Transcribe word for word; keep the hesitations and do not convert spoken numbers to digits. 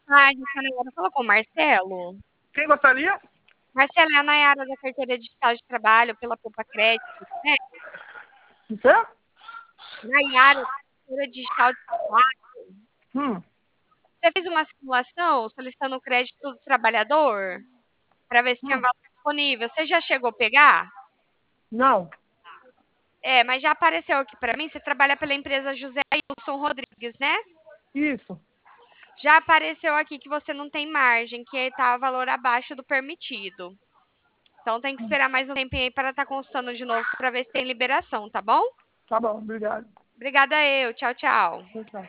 tarde, sua Nayara. Fala com o Marcelo. Quem gostaria? Marcelo, é a Nayara da Carteira Digital de Trabalho pela Poupa Crédito, né? Você? Nayara, da Carteira Digital de Trabalho. Hum, Você fez uma simulação solicitando o crédito do trabalhador para ver se tinha hum. vaga disponível. Você já chegou a pegar? Não. É, mas já apareceu aqui para mim. Você trabalha pela empresa José Wilson Rodrigues, né? Isso. Já apareceu aqui que você não tem margem, que está valor abaixo do permitido. Então tem que esperar mais um tempinho aí para estar constando de novo para ver se tem liberação, tá bom? Tá bom, obrigado. Obrigada eu. Tchau, tchau. Tchau, tchau.